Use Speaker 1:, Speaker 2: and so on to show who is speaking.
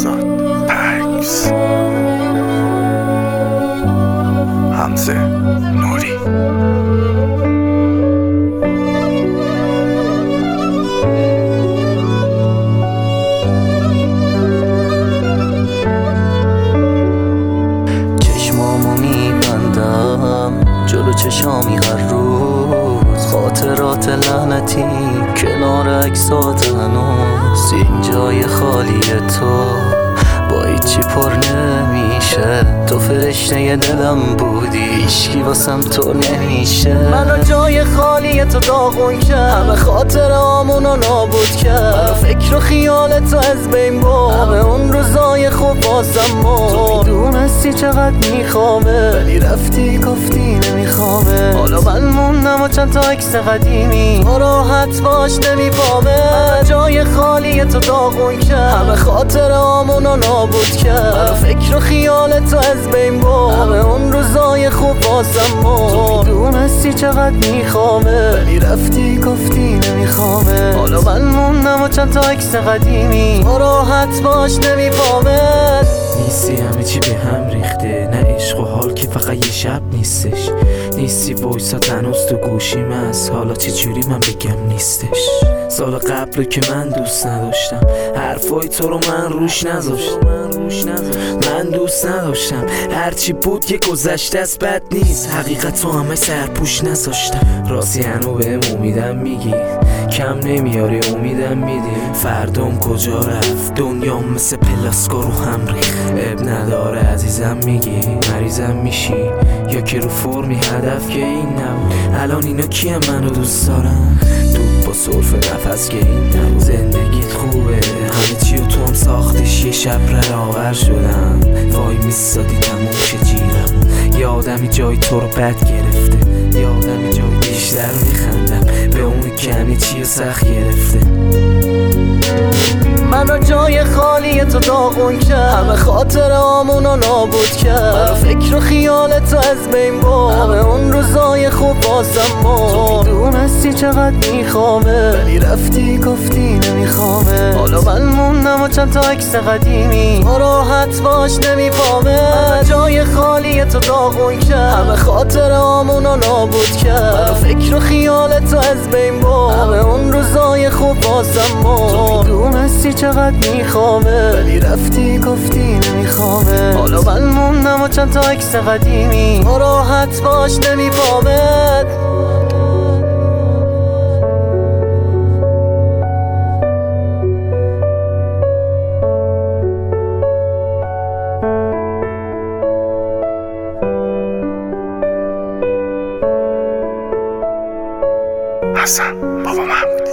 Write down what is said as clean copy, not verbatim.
Speaker 1: مهرزاد پکس حمزه نوری.
Speaker 2: چشمامو میبندم جلو چشامی هر روز، خاطرات لعنتی کنار عکسات هنوز. این جای خالی تو با هیچی پر نمیشه، تو فرشته دلم بودی، هیچکی واسم تو نمیشه. منو جای خالی تو داغون کرد، همه خاطرامونو نابود کرد، منو فکر و خیال تو از بین برد، همه اون روزای خوب واسم مرد. تو میدونستی چقدر میخوامه، ولی رفتی گفتی نمیخوامه. حالا من موندم و چند تا عکس قدیمی، تو راحت باش نمیپامه. منو جای خالی تو داغون کرد، همه خاطرامونو نابود کرد، منو فکر و خیال تو از بین برد، همه اون روزای خوب واسم مرد. تو میدونستی چقدر میخوامه، ولی رفتی گفتی نمیخوامه. حالا من موندم و چند تا عکس قدیمی، تو راحت باش نمیپامه.
Speaker 3: نیستی همه چی به هم ریخته، نه عشق و حال که فقط یه شب نیستش. نیستی وایسات هنوز تو گوشیم هست، حالا چه جوری من بگم نیستش. سال قبل که من دوست نداشتم، حرفای تو رو من روش نذاشتم. من دوست نداشتم، هرچی بود یه گذشته از بد نیست، حقیقت تو همه سرپوش نذاشتم. راستی هنو بهم امیدم میگی، کم نمیاری امیدم میدی. فردام کجا رفت، دنیام مثل پلاسکو رو هم ریخت. اب نداره عزیزم میگی، مریضم میشی یا که رو فرمی هدف که این نبود. الان اینا کیه منو دوست دارن، دود با صرف نفس که این نبود. زندگیت خوبه، همه چی و تو هم ساختش، یه شب رلاور شدم. وای میستادی تموم شه جیرم، یه آدمی جای تو رو بد گرفته، یه آدمی جای بیشتر میخندم به اونی که همه چی سخت گرفته.
Speaker 2: منو جای خالی تو داغون کرد، همه خاطرامونو نابود کرد، منو فکر و خیال تو از بین برد، همه اون روزای خوب واسم مرد. تو میدونستی چقدر میخوامه، ولی رفتی گفتی نمیخوامه. حالا من موندم و چند تا عکس قدیمی، تو راحت باش نمیپامه. منو جای خالی تو داغون کرد، همه خاطرامونو نابود کرد، منو فکر و خیال تو از بین برد، همه اون روزای خوب واسم مرد. تو میدونستی چقدر میخوامه، ولی رفتی گفتی نمیخوامه. حالا من موندم و چند تا عکس قدیمی، تو راحت باش نمیپامه.
Speaker 1: حسن بابا محمود.